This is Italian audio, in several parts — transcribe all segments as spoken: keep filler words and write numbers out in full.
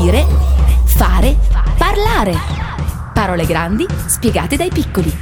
Dire, fare, parlare. Parole grandi spiegate dai piccoli.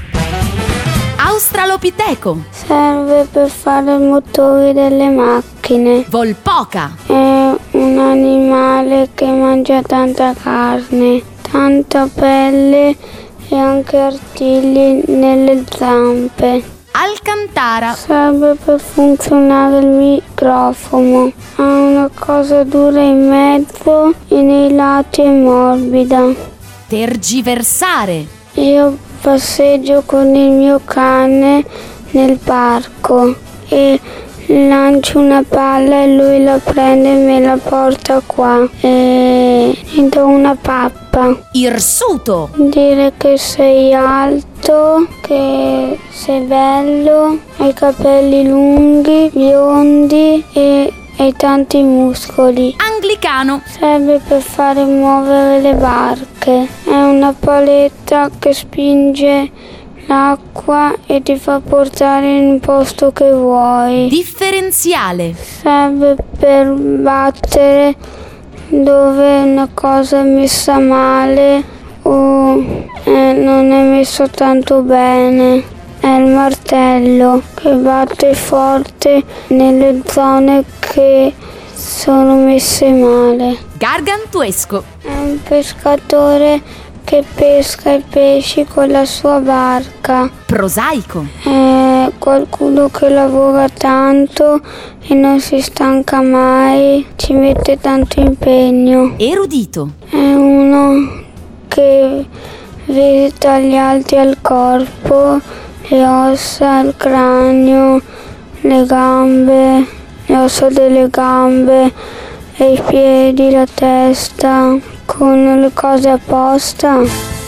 Australopiteco. Serve per fare i motori delle macchine. Volpoca. È un animale che mangia tanta carne, tanta pelle e anche artigli nelle zampe. Alcantara. Serve per funzionare il microfono. Ha una cosa dura in mezzo e nei lati è morbida. Tergiversare. Io passeggio con il mio cane nel parco e lancio una palla e lui la prende e me la porta qua e gli do una pappa. Irsuto. Dire che sei alto, che sei bello, hai capelli lunghi, biondi e hai tanti muscoli. Anglicano. Serve per fare muovere le barche. È una paletta che spinge l'acqua e ti fa portare in un posto che vuoi. Differenziale. Serve per battere dove una cosa è messa male o eh, non è messo tanto bene. È il martello che batte forte nelle zone che sono messe male. Gargantuesco. È un pescatore che pesca i pesci con la sua barca. Prosaico. È qualcuno che lavora tanto e non si stanca mai, ci mette tanto impegno. Erudito. È uno che vede tagli alti al corpo, le ossa, il cranio, le gambe, le ossa delle gambe, e i piedi, la testa, con le cose apposta.